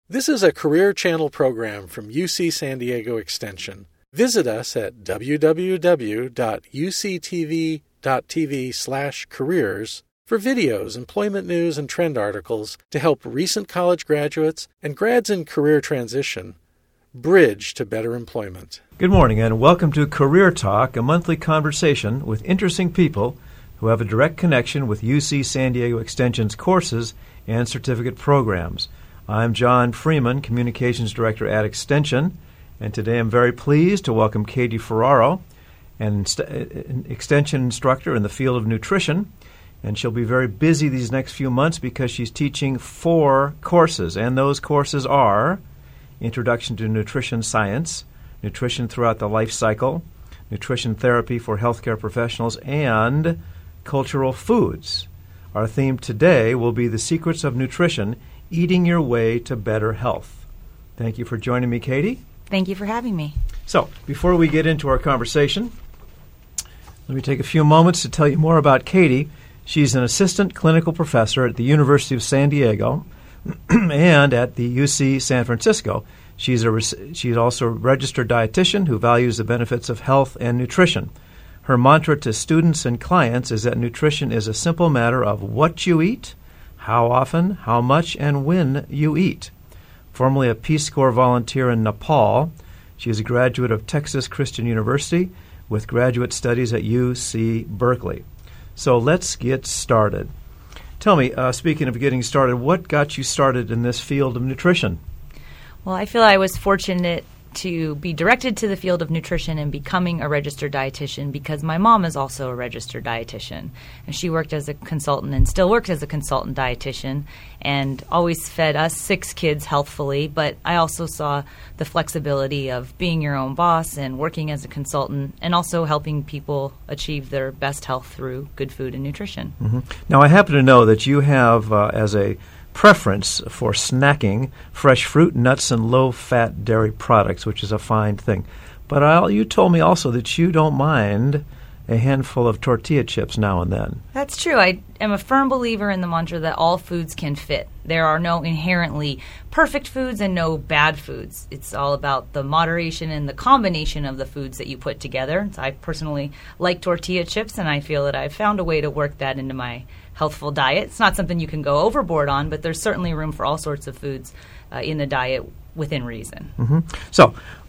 This is a Career Channel program from UC San Diego Extension. Visit us at www.uctv.tv/careers for videos, employment news, and trend articles to help recent college graduates and grads in career transition bridge to better employment. Good morning and welcome to Career Talk, a monthly conversation with interesting people who have a direct connection with UC San Diego Extension's courses and certificate programs. I'm John Freeman, Communications Director at Extension, and today I'm very pleased to welcome Katie Ferraro, an Extension instructor in the field of nutrition, and she'll be very busy these next few months because she's teaching 4 courses, and those courses are Introduction to Nutrition Science, Nutrition Throughout the Life Cycle, Nutrition Therapy for Healthcare Professionals, and Cultural Foods. Our theme today will be The Secrets of Nutrition, Eating Your Way to Better Health. Thank you for joining me, Katie. Thank you for having me. So, before we get into our conversation, let me take a few moments to tell you more about Katie. She's an assistant clinical professor at the University of San Diego and at the UC San Francisco. She's also a registered dietitian who values the benefits of health and nutrition. Her mantra to students and clients is that nutrition is a simple matter of what you eat, how often, how much, and when you eat. Formerly a Peace Corps volunteer in Nepal, she is a graduate of Texas Christian University with graduate studies at UC Berkeley. So let's get started. Tell me, speaking of getting started, what got you started in this field of nutrition? Well, I feel I was fortunate to be directed to the field of nutrition and becoming a registered dietitian because my mom is also a registered dietitian. And she worked as a consultant and still works as a consultant dietitian and always fed us 6 kids healthfully. But I also saw the flexibility of being your own boss and working as a consultant and also helping people achieve their best health through good food and nutrition. Mm-hmm. Now, I happen to know that you have, as a preference for snacking, fresh fruit, nuts, and low-fat dairy products, which is a fine thing. But you told me also that you don't mind a handful of tortilla chips now and then. That's true. I am a firm believer in the mantra that all foods can fit. There are no inherently perfect foods and no bad foods. It's all about the moderation and the combination of the foods that you put together. So I personally like tortilla chips, and I feel that I've found a way to work that into my healthful diet. It's not something you can go overboard on, but there's certainly room for all sorts of foods in the diet within reason. Mm-hmm. So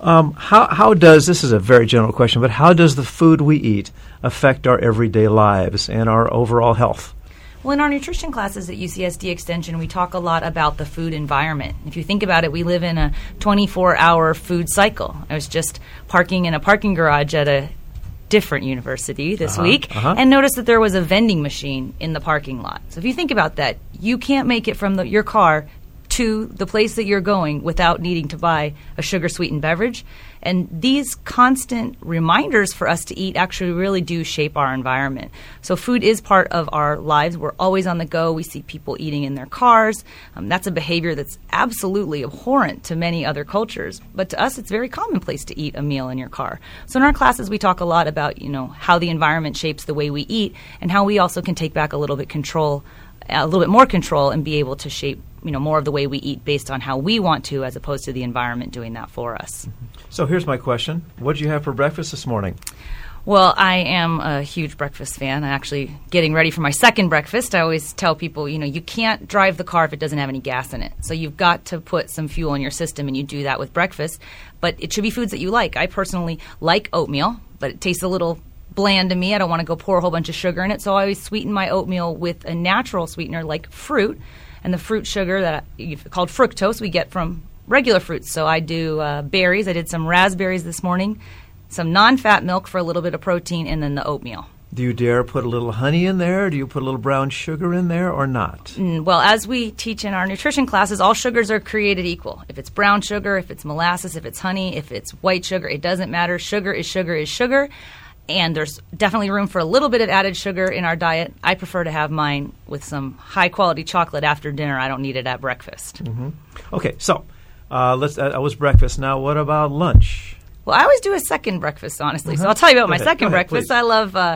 how does, this is a very general question, but how does the food we eat affect our everyday lives and our overall health? Well, in our nutrition classes at UCSD Extension, we talk a lot about the food environment. If you think about it, we live in a 24-hour food cycle. I was just parking in a parking garage at a different university this week and noticed that there was a vending machine in the parking lot. So if you think about that, you can't make it from your car to the place that you're going without needing to buy a sugar-sweetened beverage. And these constant reminders for us to eat actually really do shape our environment. So food is part of our lives. We're always on the go. We see people eating in their cars. That's a behavior that's absolutely abhorrent to many other cultures. But to us, it's very commonplace to eat a meal in your car. So in our classes, we talk a lot about, how the environment shapes the way we eat and how we also can take back a little bit more control and be able to shape more of the way we eat based on how we want to, as opposed to the environment doing that for us. So here's my question. What did you have for breakfast this morning? Well, I am a huge breakfast fan. I'm actually getting ready for my second breakfast. I always tell people, you can't drive the car if it doesn't have any gas in it. So you've got to put some fuel in your system, and you do that with breakfast. But it should be foods that you like. I personally like oatmeal, but it tastes a little bland to me. I don't want to go pour a whole bunch of sugar in it. So I always sweeten my oatmeal with a natural sweetener like fruit. And the fruit sugar called fructose we get from regular fruits. So I do berries. I did some raspberries this morning, some non-fat milk for a little bit of protein, and then the oatmeal. Do you dare put a little honey in there? Do you put a little brown sugar in there or not? Well, as we teach in our nutrition classes, all sugars are created equal. If it's brown sugar, if it's molasses, if it's honey, if it's white sugar, it doesn't matter. Sugar is sugar is sugar. And there's definitely room for a little bit of added sugar in our diet. I prefer to have mine with some high-quality chocolate after dinner. I don't need it at breakfast. Mm-hmm. Okay, so that was breakfast. Now, what about lunch? Well, I always do a second breakfast, honestly. So I'll tell you about my second breakfast. Please. I love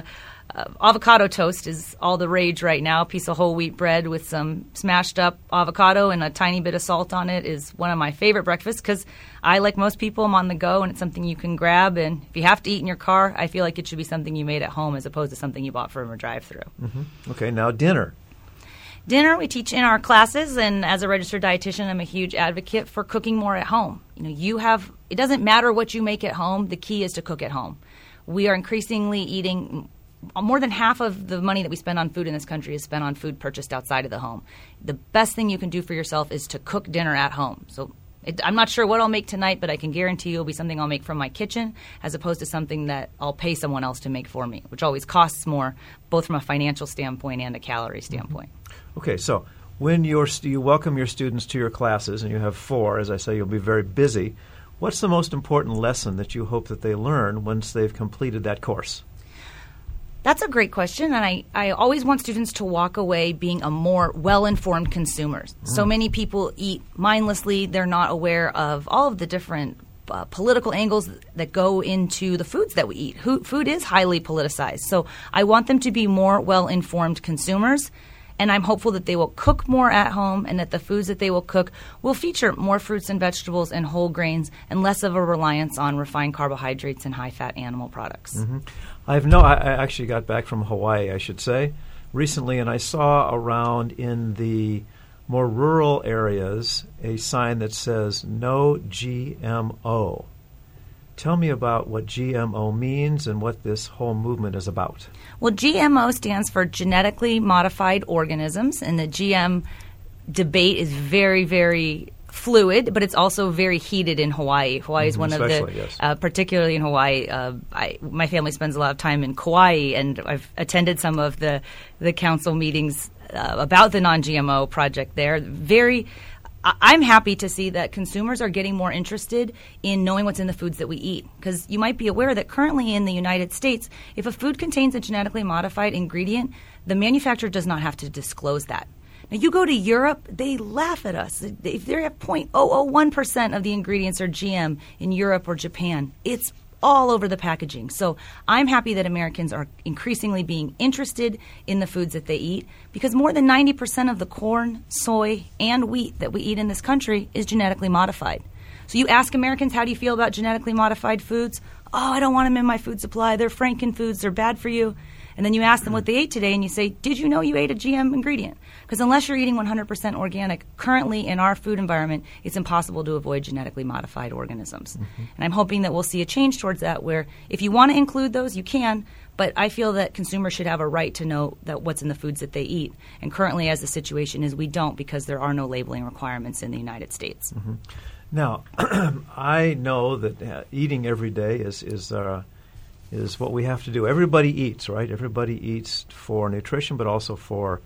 Avocado toast is all the rage right now. A piece of whole wheat bread with some smashed up avocado and a tiny bit of salt on it is one of my favorite breakfasts because I, like most people, am on the go and it's something you can grab. And if you have to eat in your car, I feel like it should be something you made at home as opposed to something you bought from a drive-thru. Mm-hmm. Okay, now dinner. Dinner we teach in our classes, and as a registered dietitian, I'm a huge advocate for cooking more at home. It doesn't matter what you make at home. The key is to cook at home. We are increasingly eating more than half of the money that we spend on food in this country is spent on food purchased outside of the home. The best thing you can do for yourself is to cook dinner at home. So I'm not sure what I'll make tonight, but I can guarantee you it'll be something I'll make from my kitchen as opposed to something that I'll pay someone else to make for me, which always costs more, both from a financial standpoint and a calorie standpoint. Okay, so when you welcome your students to your classes, and you have 4, as I say, you'll be very busy, what's the most important lesson that you hope that they learn once they've completed that course? That's a great question, and I always want students to walk away being a more well-informed consumer. So many people eat mindlessly. They're not aware of all of the different political angles that go into the foods that we eat. Food is highly politicized. So I want them to be more well-informed consumers, and I'm hopeful that they will cook more at home and that the foods that they will cook will feature more fruits and vegetables and whole grains and less of a reliance on refined carbohydrates and high-fat animal products. Mm-hmm. I actually got back from Hawaii, I should say, recently, and I saw around in the more rural areas a sign that says no GMO. Tell me about what GMO means and what this whole movement is about. Well, GMO stands for genetically modified organisms, and the GM debate is very, very fluid, but it's also very heated in Hawaii. Hawaii is one of the, yes. Particularly in Hawaii, my family spends a lot of time in Kauai, and I've attended some of the council meetings about the non-GMO project there. I'm happy to see that consumers are getting more interested in knowing what's in the foods that we eat. Because you might be aware that currently in the United States, if a food contains a genetically modified ingredient, the manufacturer does not have to disclose that. Now, you go to Europe, they laugh at us. If they have 0.001% of the ingredients are GM in Europe or Japan, it's all over the packaging. So I'm happy that Americans are increasingly being interested in the foods that they eat because more than 90% of the corn, soy, and wheat that we eat in this country is genetically modified. So you ask Americans, how do you feel about genetically modified foods? Oh, I don't want them in my food supply. They're Frankenfoods. They're bad for you. And then you ask them what they ate today, and you say, did you know you ate a GM ingredient? Because unless you're eating 100% organic, currently in our food environment, it's impossible to avoid genetically modified organisms. Mm-hmm. And I'm hoping that we'll see a change towards that where if you want to include those, you can, but I feel that consumers should have a right to know that what's in the foods that they eat. And currently, as the situation is, we don't because there are no labeling requirements in the United States. Mm-hmm. Now, I know that eating every day is what we have to do. Everybody eats, right? Everybody eats for nutrition, but also for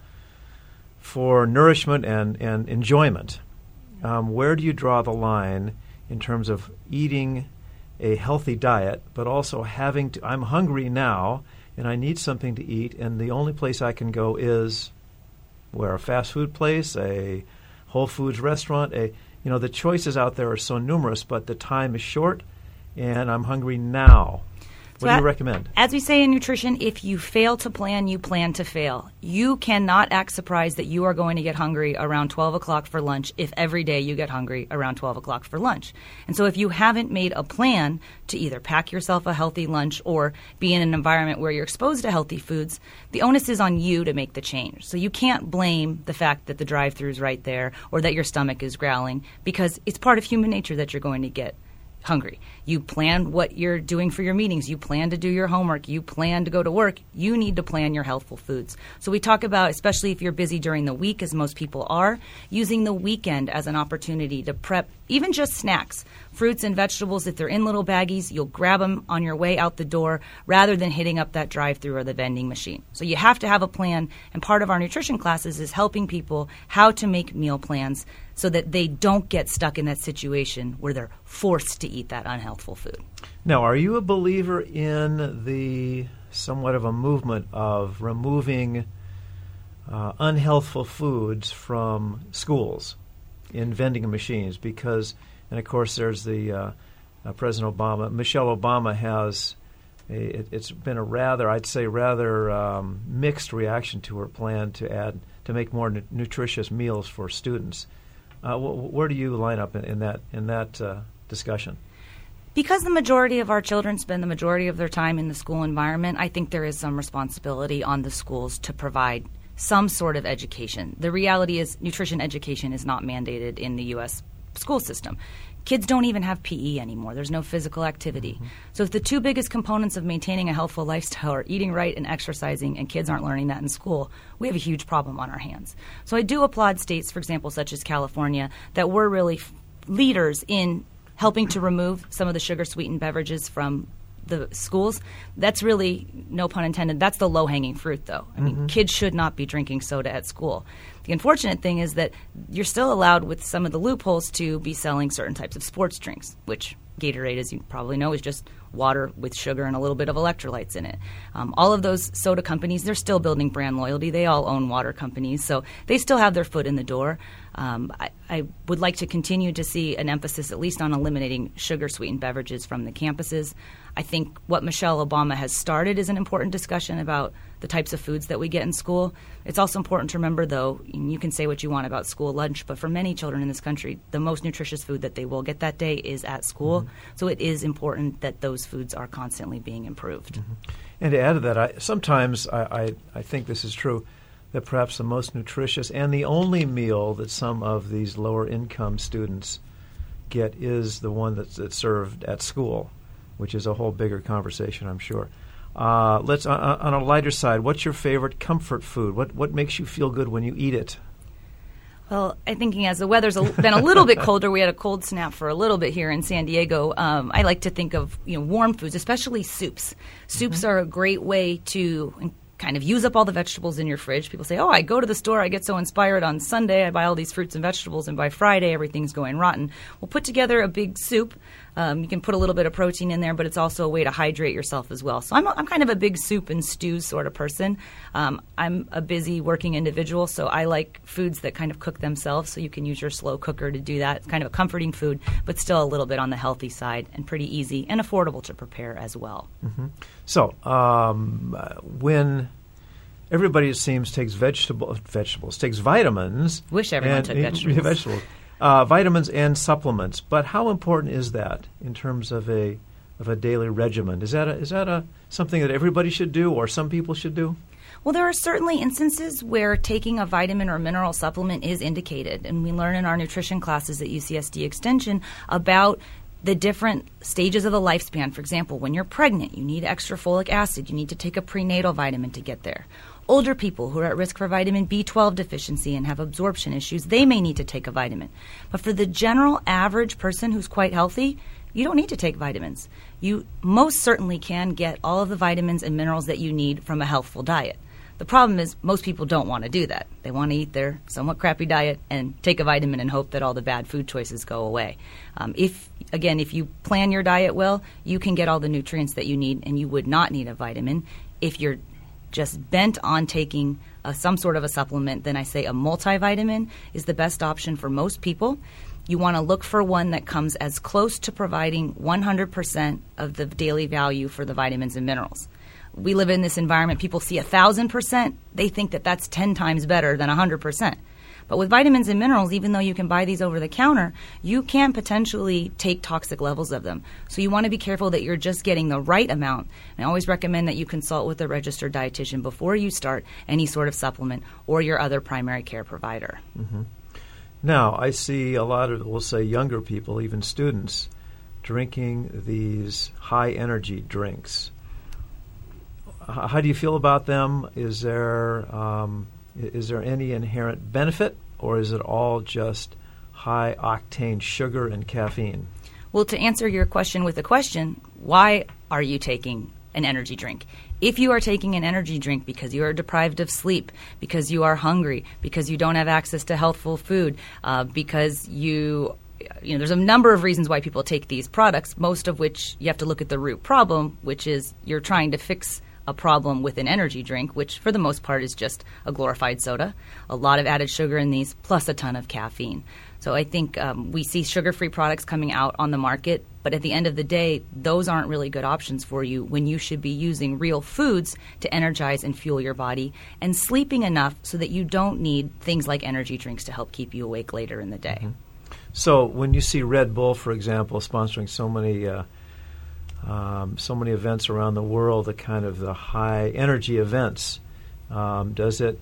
nourishment and enjoyment. Where do you draw the line in terms of eating a healthy diet, but also having to? I'm hungry now, and I need something to eat, and the only place I can go is where? A fast food place, a Whole Foods restaurant. The choices out there are so numerous, but the time is short, and I'm hungry now. What do you recommend? As we say in nutrition, if you fail to plan, you plan to fail. You cannot act surprised that you are going to get hungry around 12 o'clock for lunch if every day you get hungry around 12 o'clock for lunch. And so if you haven't made a plan to either pack yourself a healthy lunch or be in an environment where you're exposed to healthy foods, the onus is on you to make the change. So you can't blame the fact that the drive-thru is right there or that your stomach is growling because it's part of human nature that you're going to get hungry. You plan what you're doing for your meetings. You plan to do your homework. You plan to go to work. You need to plan your healthful foods. So we talk about, especially if you're busy during the week, as most people are, using the weekend as an opportunity to prep even just snacks, fruits and vegetables. If they're in little baggies, you'll grab them on your way out the door rather than hitting up that drive-thru or the vending machine. So you have to have a plan, and part of our nutrition classes is helping people how to make meal plans so that they don't get stuck in that situation where they're forced to eat that unhealthful food. Now, are you a believer in the somewhat of a movement of removing unhealthful foods from schools in vending machines? Because, and of course, there's the President Obama, Michelle Obama has it's been a rather mixed reaction to her plan to make more nutritious meals for students. Where do you line up in that discussion? Because the majority of our children spend the majority of their time in the school environment, I think there is some responsibility on the schools to provide some sort of education. The reality is nutrition education is not mandated in the U.S. school system. Kids don't even have PE anymore. There's no physical activity. Mm-hmm. So if the two biggest components of maintaining a healthful lifestyle are eating right and exercising, and kids aren't learning that in school, we have a huge problem on our hands. So I do applaud states, for example, such as California, that were really leaders in helping to remove some of the sugar-sweetened beverages from the schools. That's really, no pun intended, that's the low-hanging fruit, though. I mean, kids should not be drinking soda at school. The unfortunate thing is that you're still allowed, with some of the loopholes, to be selling certain types of sports drinks, which Gatorade, as you probably know, is just water with sugar and a little bit of electrolytes in it. All of those soda companies, they're still building brand loyalty. They all own water companies, so they still have their foot in the door. I would like to continue to see an emphasis at least on eliminating sugar-sweetened beverages from the campuses. I think what Michelle Obama has started is an important discussion about the types of foods that we get in school. It's also important to remember, though, you can say what you want about school lunch, but for many children in this country, the most nutritious food that they will get that day is at school. Mm-hmm. So it is important that those foods are constantly being improved. Mm-hmm. And to add to that, sometimes I think this is true, that perhaps the most nutritious and the only meal that some of these lower-income students get is the one that's served at school, which is a whole bigger conversation, I'm sure. Let's on a lighter side, what's your favorite comfort food? What makes you feel good when you eat it? Well, I'm thinking as the weather's been a little bit colder, we had a cold snap for a little bit here in San Diego. I like to think of warm foods, especially soups. Soups are a great way to kind of use up all the vegetables in your fridge. People say, I go to the store, I get so inspired on Sunday, I buy all these fruits and vegetables, and by Friday everything's going rotten. We'll put together a big soup. You can put a little bit of protein in there, but it's also a way to hydrate yourself as well. So I'm kind of a big soup and stews sort of person. I'm a busy working individual, so I like foods that kind of cook themselves, so you can use your slow cooker to do that. It's kind of a comforting food, but still a little bit on the healthy side and pretty easy and affordable to prepare as well. Mm-hmm. So when everybody, it seems, takes vegetables, takes vitamins. Wish everyone took vegetables. Vitamins and supplements. But how important is that in terms of a daily regimen? Is that something that everybody should do, or some people should do? Well, there are certainly instances where taking a vitamin or mineral supplement is indicated, and we learn in our nutrition classes at UCSD Extension about the different stages of the lifespan. For example, when you're pregnant, you need extra folic acid. You need to take a prenatal vitamin to get there. Older people who are at risk for vitamin B12 deficiency and have absorption issues, they may need to take a vitamin. But for the general average person who's quite healthy, you don't need to take vitamins. You most certainly can get all of the vitamins and minerals that you need from a healthful diet. The problem is most people don't want to do that. They want to eat their somewhat crappy diet and take a vitamin and hope that all the bad food choices go away. If you plan your diet well, you can get all the nutrients that you need, and you would not need a vitamin. If you're just bent on taking some sort of a supplement, then I say a multivitamin is the best option for most people. You want to look for one that comes as close to providing 100% of the daily value for the vitamins and minerals. We live in this environment, people see 1,000%, they think that that's 10 times better than 100%. But with vitamins and minerals, even though you can buy these over the counter, you can potentially take toxic levels of them. So you want to be careful that you're just getting the right amount. And I always recommend that you consult with a registered dietitian before you start any sort of supplement or your other primary care provider. Mm-hmm. Now, I see a lot of, we'll say, younger people, even students, drinking these high-energy drinks. How do you feel about them? Is there any inherent benefit, or is it all just high-octane sugar and caffeine? Well, to answer your question with a question, why are you taking an energy drink? If you are taking an energy drink because you are deprived of sleep, because you are hungry, because you don't have access to healthful food, because there's a number of reasons why people take these products, most of which you have to look at the root problem, which is you're trying to fix a problem with an energy drink, which for the most part is just a glorified soda, a lot of added sugar in these, plus a ton of caffeine. So I think we see sugar-free products coming out on the market, but at the end of the day, those aren't really good options for you when you should be using real foods to energize and fuel your body and sleeping enough so that you don't need things like energy drinks to help keep you awake later in the day. Mm-hmm. So when you see Red Bull, for example, sponsoring so many events around the world, the kind of the high energy events, how does it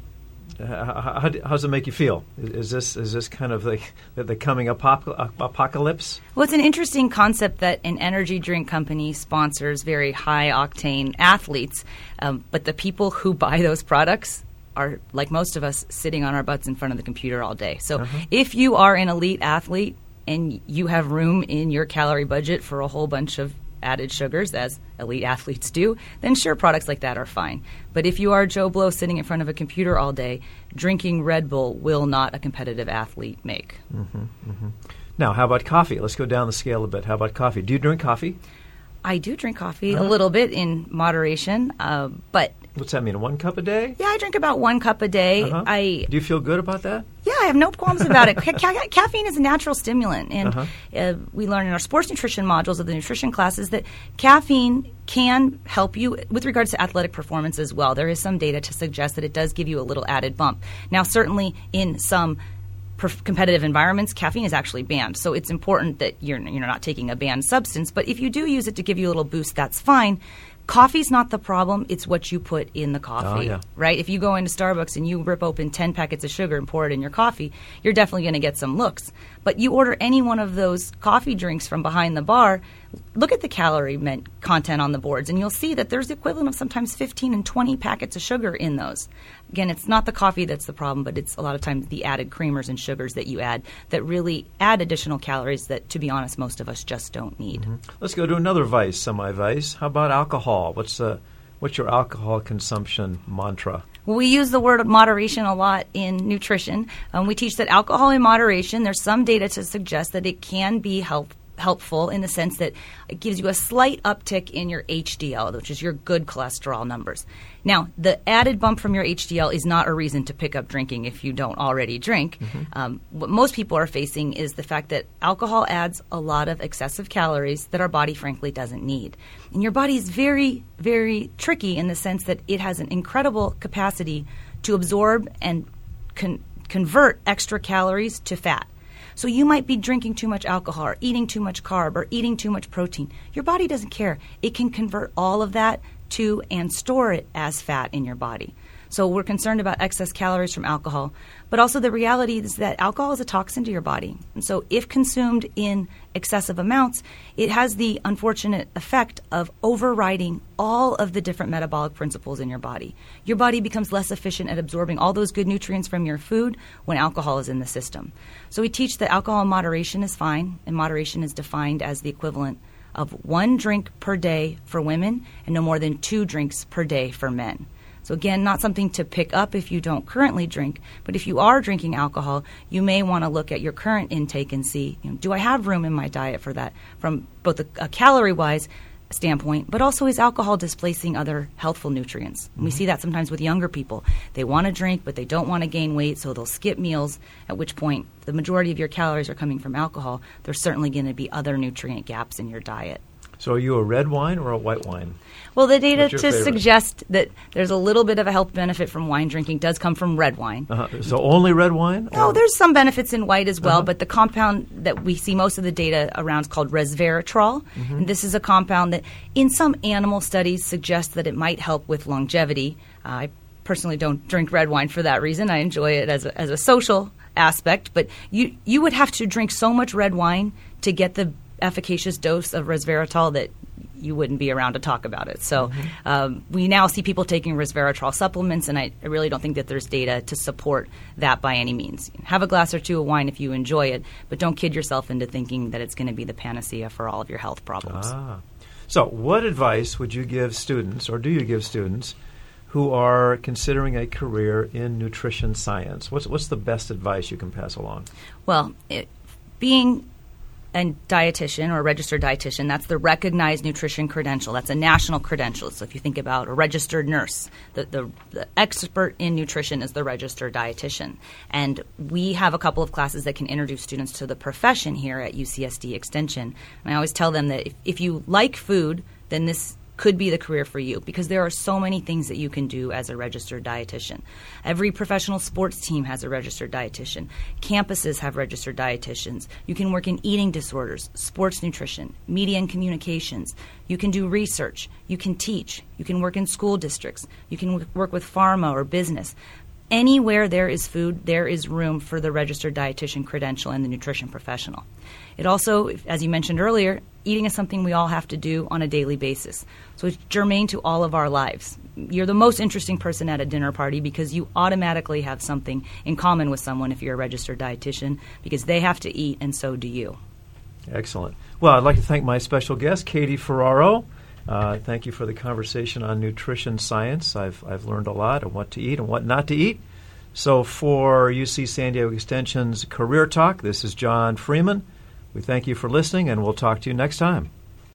make you feel? Is this kind of the coming apocalypse? Well, it's an interesting concept that an energy drink company sponsors very high octane athletes, but the people who buy those products are, like most of us, sitting on our butts in front of the computer all day. So if you are an elite athlete and you have room in your calorie budget for a whole bunch of added sugars, as elite athletes do, then sure, products like that are fine. But if you are Joe Blow sitting in front of a computer all day, drinking Red Bull will not a competitive athlete make. Mm-hmm, mm-hmm. Now, how about coffee? Let's go down the scale a bit. How about coffee? Do you drink coffee? I do drink coffee a little bit in moderation, but... What's that mean, 1 cup a day? Yeah, I drink about 1 cup a day. Do you feel good about that? Yeah, I have no qualms about it. Caffeine is a natural stimulant, and we learn in our sports nutrition modules of the nutrition classes that caffeine can help you with regards to athletic performance as well. There is some data to suggest that it does give you a little added bump. Now, certainly in some competitive environments, caffeine is actually banned. So it's important that you're not taking a banned substance. But if you do use it to give you a little boost, that's fine. Coffee's not the problem. It's what you put in the coffee, right? If you go into Starbucks and you rip open 10 packets of sugar and pour it in your coffee, you're definitely going to get some looks. But you order any one of those coffee drinks from behind the bar, look at the calorie content on the boards, and you'll see that there's the equivalent of sometimes 15 and 20 packets of sugar in those. Again, it's not the coffee that's the problem, but it's a lot of times the added creamers and sugars that you add that really add additional calories that, to be honest, most of us just don't need. Mm-hmm. Let's go to another vice, semi-vice. How about alcohol? What's your alcohol consumption mantra? Well, we use the word moderation a lot in nutrition. We teach that alcohol in moderation, there's some data to suggest that it can be helpful in the sense that it gives you a slight uptick in your HDL, which is your good cholesterol numbers. Now, the added bump from your HDL is not a reason to pick up drinking if you don't already drink. What most people are facing is the fact that alcohol adds a lot of excessive calories that our body, frankly, doesn't need. And your body is very, very tricky in the sense that it has an incredible capacity to absorb and convert extra calories to fat. So you might be drinking too much alcohol or eating too much carb or eating too much protein. Your body doesn't care. It can convert all of that to and store it as fat in your body. So we're concerned about excess calories from alcohol, but also the reality is that alcohol is a toxin to your body. And so if consumed in excessive amounts, it has the unfortunate effect of overriding all of the different metabolic principles in your body. Your body becomes less efficient at absorbing all those good nutrients from your food when alcohol is in the system. So we teach that alcohol in moderation is fine, and moderation is defined as the equivalent of 1 drink per day for women and no more than 2 drinks per day for men. So again, not something to pick up if you don't currently drink, but if you are drinking alcohol, you may want to look at your current intake and see, do I have room in my diet for that from both a calorie-wise standpoint, but also is alcohol displacing other healthful nutrients? Mm-hmm. We see that sometimes with younger people. They want to drink, but they don't want to gain weight, so they'll skip meals, at which point the majority of your calories are coming from alcohol. There's certainly going to be other nutrient gaps in your diet. So are you a red wine or a white wine? Well, the data to suggest that there's a little bit of a health benefit from wine drinking does come from red wine. So only red wine? No, there's some benefits in white as well, but the compound that we see most of the data around is called resveratrol. Mm-hmm. And this is a compound that in some animal studies suggests that it might help with longevity. I personally don't drink red wine for that reason. I enjoy it as a social aspect, but you would have to drink so much red wine to get the efficacious dose of resveratrol that you wouldn't be around to talk about it. So we now see people taking resveratrol supplements, and I really don't think that there's data to support that by any means. Have a glass or two of wine if you enjoy it, but don't kid yourself into thinking that it's going to be the panacea for all of your health problems. So what advice would you give students, or do you give students, who are considering a career in nutrition science? What's the best advice you can pass along? Well, being a dietitian or a registered dietitian, that's the recognized nutrition credential. That's a national credential. So if you think about a registered nurse, the expert in nutrition is the registered dietitian. And we have a couple of classes that can introduce students to the profession here at UCSD Extension. And I always tell them that if you like food, then this could be the career for you, because there are so many things that you can do as a registered dietitian. Every professional sports team has a registered dietitian. Campuses have registered dietitians. You can work in eating disorders, sports nutrition, media and communications. You can do research. You can teach. You can work in school districts. You can work with pharma or business. Anywhere there is food, there is room for the registered dietitian credential and the nutrition professional. It also, as you mentioned earlier, eating is something we all have to do on a daily basis. So it's germane to all of our lives. You're the most interesting person at a dinner party because you automatically have something in common with someone if you're a registered dietitian, because they have to eat and so do you. Excellent. Well, I'd like to thank my special guest, Katie Ferraro. Thank you for the conversation on nutrition science. I've learned a lot on what to eat and what not to eat. So for UC San Diego Extension's Career Talk, this is John Freeman. We thank you for listening, and we'll talk to you next time.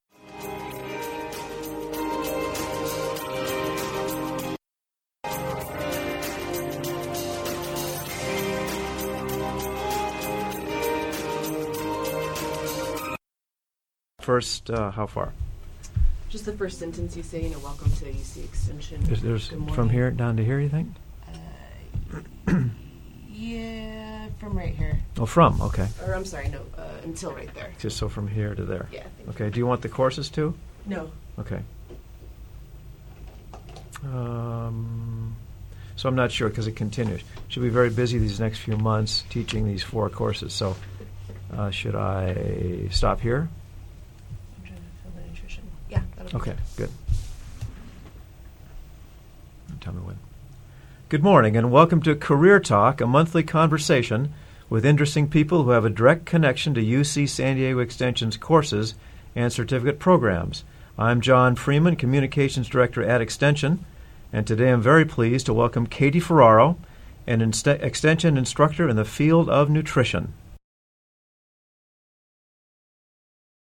First, how far? Just the first sentence you say, welcome to UC Extension. There's from here down to here, you think? Yeah, from right here. Oh, from, okay. Or I'm sorry, no, until right there. Just so from here to there. Yeah. Okay, do you want the courses too? No. Okay. So I'm not sure because it continues. She'll be very busy these next few months teaching these 4 courses. So should I stop here? I'm trying to fill the nutrition. Yeah, that'll be Okay, good. good. Tell me when. Good morning and welcome to Career Talk, a monthly conversation with interesting people who have a direct connection to UC San Diego Extension's courses and certificate programs. I'm John Freeman, Communications Director at Extension, and today I'm very pleased to welcome Katie Ferraro, an Extension instructor in the field of nutrition.